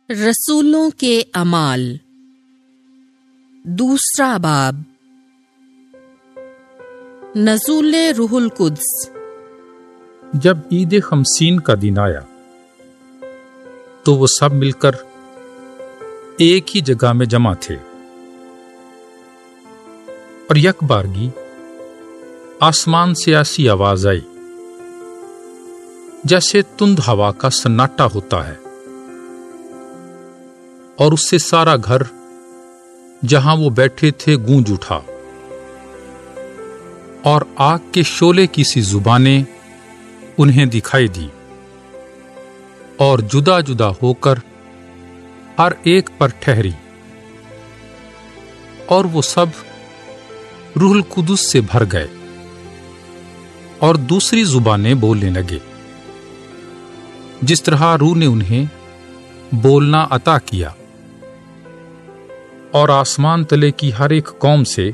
رسولوں کے اعمال دوسرا باب نزول روح القدس۔ جب عید خمسین کا دن آیا تو وہ سب مل کر ایک ہی جگہ میں جمع تھے، اور یک بارگی آسمان سے ایسی آواز آئی جیسے تند ہوا کا سناٹا ہوتا ہے، اور اس سے سارا گھر جہاں وہ بیٹھے تھے گونج اٹھا، اور آگ کے شعلے کی سی زبانیں انہیں دکھائی دی، اور جدا جدا ہو کر ہر ایک پر ٹھہری، اور وہ سب روح القدس سے بھر گئے اور دوسری زبانیں بولنے لگے جس طرح روح نے انہیں بولنا عطا کیا۔ اور آسمان تلے کی ہر ایک قوم سے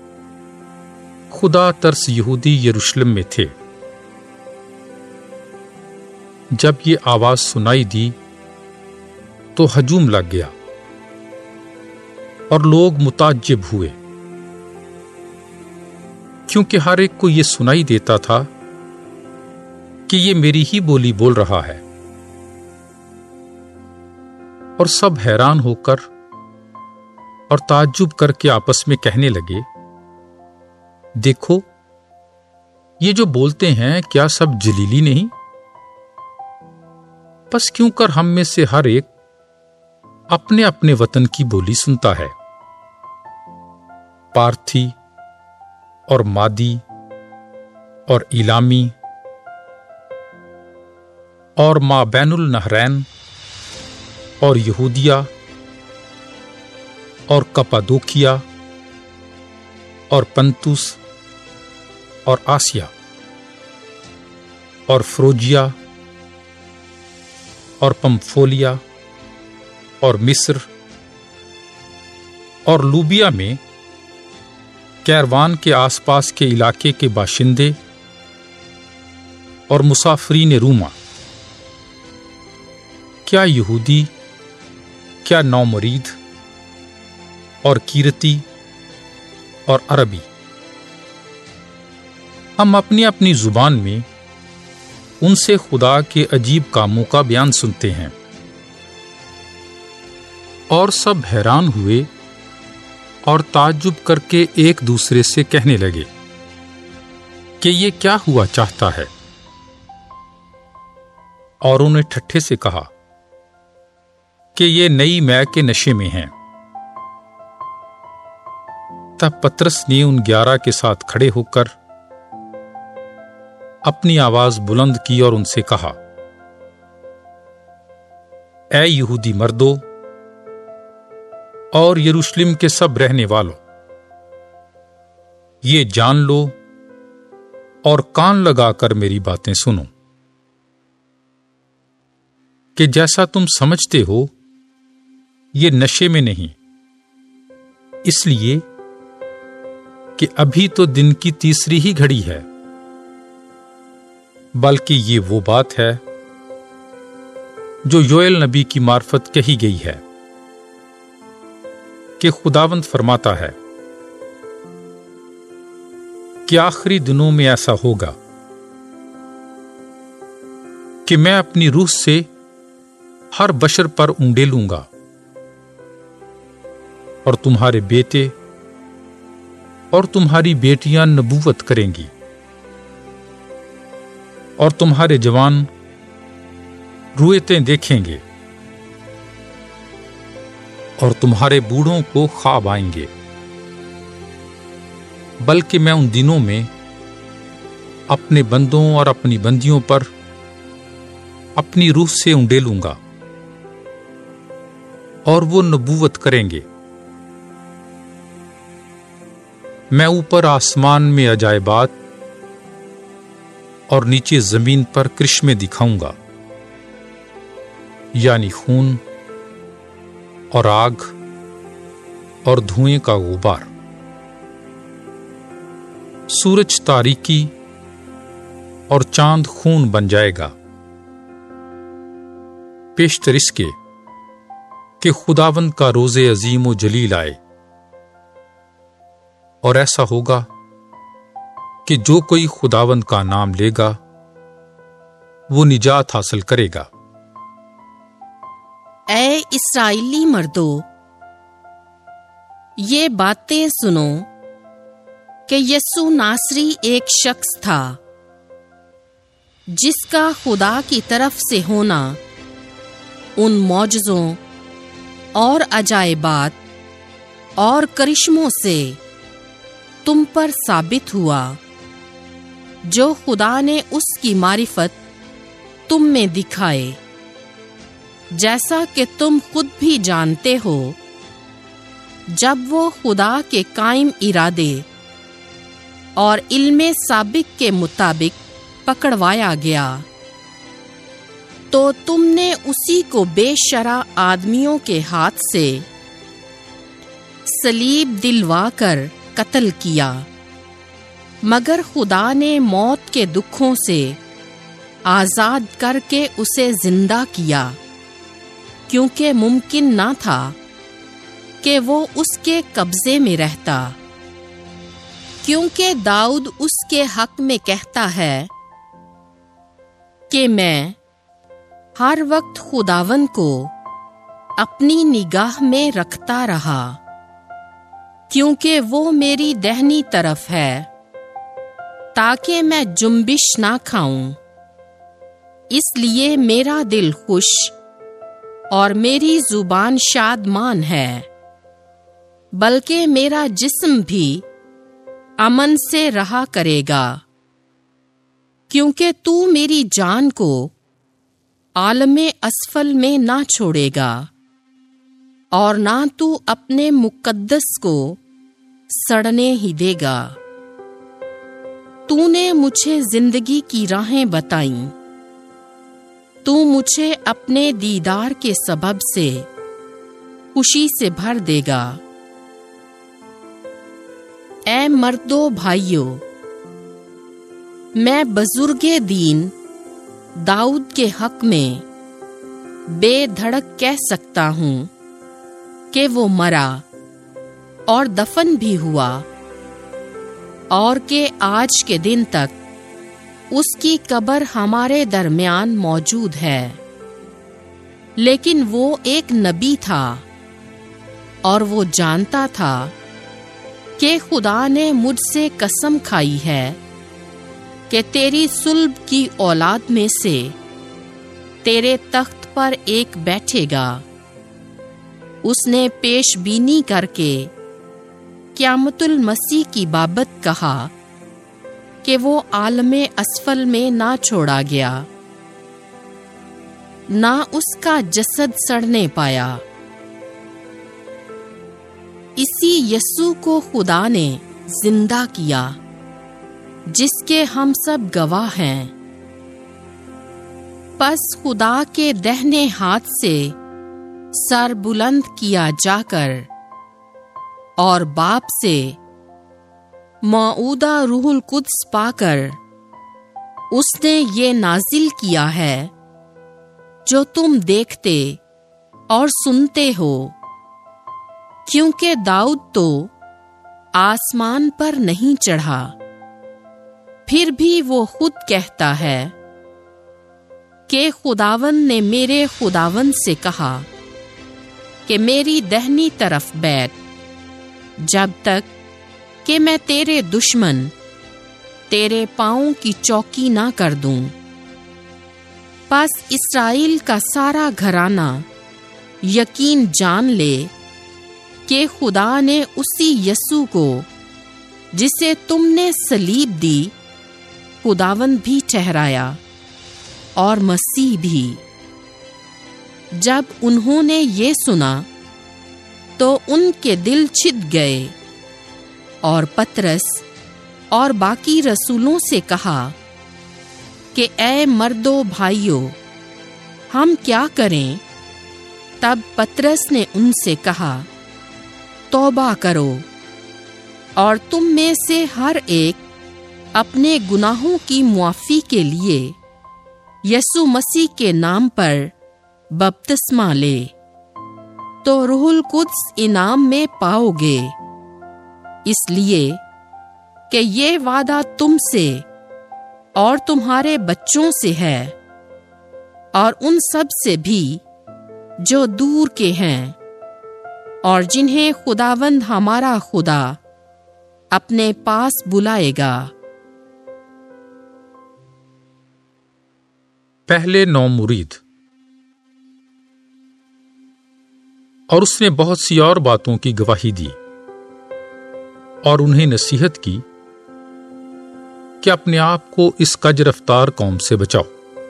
خدا ترس یہودی یروشلم میں تھے۔ جب یہ آواز سنائی دی تو ہجوم لگ گیا، اور لوگ متعجب ہوئے، کیونکہ ہر ایک کو یہ سنائی دیتا تھا کہ یہ میری ہی بولی بول رہا ہے، اور سب حیران ہو کر اور تعجب کر کے آپس میں کہنے لگے، دیکھو یہ جو بولتے ہیں کیا سب جلیلی نہیں؟ پس کیوں کر ہم میں سے ہر ایک اپنے اپنے وطن کی بولی سنتا ہے؟ پارتھی اور مادی اور ایلامی اور ما بین النہرین اور یہودیہ اور کپادوکیا اور پنتوس اور آسیا اور فروجیا اور پمفولیا اور مصر اور لوبیا میں کیروان کے آس پاس کے علاقے کے باشندے اور مسافرین روما، کیا یہودی، کیا نومرید اور کیرتی اور عربی، ہم اپنی اپنی زبان میں ان سے خدا کے عجیب کاموں کا بیان سنتے ہیں۔ اور سب حیران ہوئے اور تعجب کر کے ایک دوسرے سے کہنے لگے کہ یہ کیا ہوا چاہتا ہے؟ اور انہوں نے ٹھٹھے سے کہا کہ یہ نئی مے کے نشے میں ہیں۔ تب پترس نے ان 11 کے ساتھ کھڑے ہو کر اپنی آواز بلند کی اور ان سے کہا، اے یہودی مردو اور یروشلم کے سب رہنے والوں، یہ جان لو اور کان لگا کر میری باتیں سنو کہ جیسا تم سمجھتے ہو یہ نشے میں نہیں، اس لیے کہ ابھی تو دن کی تیسری ہی گھڑی ہے، بلکہ یہ وہ بات ہے جو یوئیل نبی کی معرفت کہی گئی ہے کہ خداوند فرماتا ہے کہ آخری دنوں میں ایسا ہوگا کہ میں اپنی روح سے ہر بشر پر انڈیلوں گا، اور تمہارے بیٹے اور تمہاری بیٹیاں نبوت کریں گی، اور تمہارے جوان رؤیتیں دیکھیں گے، اور تمہارے بوڑھوں کو خواب آئیں گے، بلکہ میں ان دنوں میں اپنے بندوں اور اپنی بندیوں پر اپنی روح سے انڈیلوں گا، اور وہ نبوت کریں گے۔ میں اوپر آسمان میں عجائبات اور نیچے زمین پر کرشمے دکھاؤں گا، یعنی خون اور آگ اور دھوئیں کا غبار۔ سورج تاریکی اور چاند خون بن جائے گا، پیشتر اس کے کہ خداوند کا روز عظیم و جلیل آئے، اور ایسا ہوگا کہ جو کوئی خداوند کا نام لے گا وہ نجات حاصل کرے گا۔ اے اسرائیلی مردو، یہ باتیں سنو کہ یسوع ناصری ایک شخص تھا جس کا خدا کی طرف سے ہونا ان معجزوں اور عجائبات اور کرشموں سے تم پر ثابت ہوا جو خدا نے اس کی معرفت تم میں دکھائے، جیسا کہ تم خود بھی جانتے ہو جب وہ خدا کے قائم ارادے اور علم سابق کے مطابق پکڑوایا گیا تو تم نے اسی کو بے شرع آدمیوں کے ہاتھ سے صلیب دلوا کر قتل کیا، مگر خدا نے موت کے دکھوں سے آزاد کر کے اسے زندہ کیا، کیونکہ ممکن نہ تھا کہ وہ اس کے قبضے میں رہتا، کیونکہ داؤد اس کے حق میں کہتا ہے کہ میں ہر وقت خداوند کو اپنی نگاہ میں رکھتا رہا، کیونکہ وہ میری دہنی طرف ہے تاکہ میں جنبش نہ کھاؤں۔ اس لیے میرا دل خوش اور میری زبان شادمان ہے، بلکہ میرا جسم بھی امن سے رہا کرے گا، کیونکہ تو میری جان کو عالم اسفل میں نہ چھوڑے گا اور نہ تو اپنے مقدس کو سڑنے ہی دے گا۔ تو نے مجھے زندگی کی راہیں بتائیں، تو مجھے اپنے دیدار کے سبب سے خوشی سے بھر دے گا۔ اے مردو بھائیو، میں بزرگ دین داؤد کے حق میں بے دھڑک کہہ سکتا ہوں کہ وہ مرا اور دفن بھی ہوا، اور کہ آج کے دن تک اس کی قبر ہمارے درمیان موجود ہے۔ لیکن وہ ایک نبی تھا اور وہ جانتا تھا کہ خدا نے مجھ سے قسم کھائی ہے کہ تیری صلب کی اولاد میں سے تیرے تخت پر ایک بیٹھے گا۔ اس نے پیش بینی کر کے قیامت المسیح کی بابت کہا کہ وہ عالم اسفل میں نہ چھوڑا گیا، نہ اس کا جسد سڑنے پایا۔ اسی یسوع کو خدا نے زندہ کیا، جس کے ہم سب گواہ ہیں۔ پس خدا کے دہنے ہاتھ سے سر بلند کیا جا کر اور باپ سے موعودہ روح القدس پا کر اس نے یہ نازل کیا ہے جو تم دیکھتے اور سنتے ہو، کیونکہ داؤد تو آسمان پر نہیں چڑھا، پھر بھی وہ خود کہتا ہے کہ خداوند نے میرے خداوند سے کہا کہ میری دہنی طرف بیٹھ، جب تک کہ میں تیرے دشمن تیرے پاؤں کی چوکی نہ کر دوں۔ پس اسرائیل کا سارا گھرانہ یقین جان لے کہ خدا نے اسی یسوع کو جسے تم نے صلیب دی خداوند بھی ٹھہرایا اور مسیح بھی۔ جب انہوں نے یہ سنا تو ان کے دل چھد گئے، اور پترس اور باقی رسولوں سے کہا کہ اے مردو بھائیو، ہم کیا کریں؟ تب پترس نے ان سے کہا، توبہ کرو اور تم میں سے ہر ایک اپنے گناہوں کی معافی کے لیے یسوع مسیح کے نام پر بپتسمہ لے، تو روح القدس انعام میں پاؤ گے، اس لیے کہ یہ وعدہ تم سے اور تمہارے بچوں سے ہے، اور ان سب سے بھی جو دور کے ہیں اور جنہیں خداوند ہمارا خدا اپنے پاس بلائے گا۔ پہلے 9 مرید۔ اور اس نے بہت سی اور باتوں کی گواہی دی اور انہیں نصیحت کی کہ اپنے آپ کو اس کج رفتار قوم سے بچاؤ۔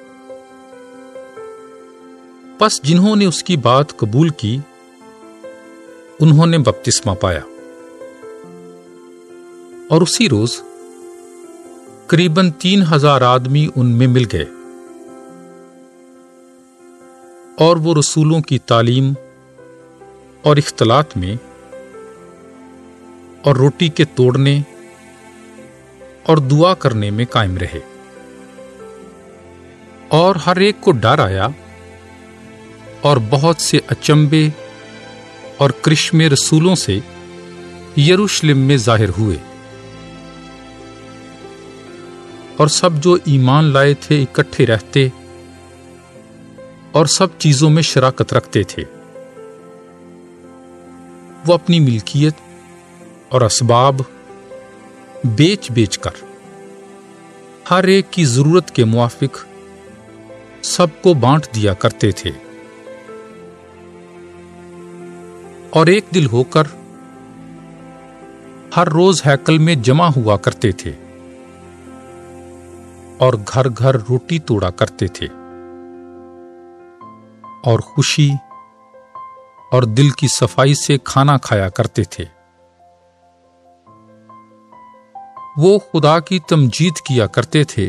پس جنہوں نے اس کی بات قبول کی انہوں نے بپتسمہ پایا، اور اسی روز قریباً 3000 آدمی ان میں مل گئے، اور وہ رسولوں کی تعلیم اور اختلاط میں اور روٹی کے توڑنے اور دعا کرنے میں قائم رہے، اور ہر ایک کو ڈر آیا، اور بہت سے اچنبے اور کرشمے رسولوں سے یروشلم میں ظاہر ہوئے، اور سب جو ایمان لائے تھے اکٹھے رہتے اور سب چیزوں میں شراکت رکھتے تھے۔ وہ اپنی ملکیت اور اسباب بیچ بیچ کر ہر ایک کی ضرورت کے موافق سب کو بانٹ دیا کرتے تھے، اور ایک دل ہو کر ہر روز ہیکل میں جمع ہوا کرتے تھے، اور گھر گھر روٹی توڑا کرتے تھے، اور خوشی اور دل کی صفائی سے کھانا کھایا کرتے تھے۔ وہ خدا کی تمجید کیا کرتے تھے،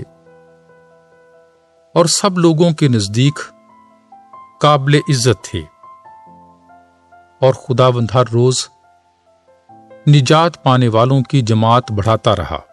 اور سب لوگوں کے نزدیک قابل عزت تھے، اور خداوند ہر روز نجات پانے والوں کی جماعت بڑھاتا رہا۔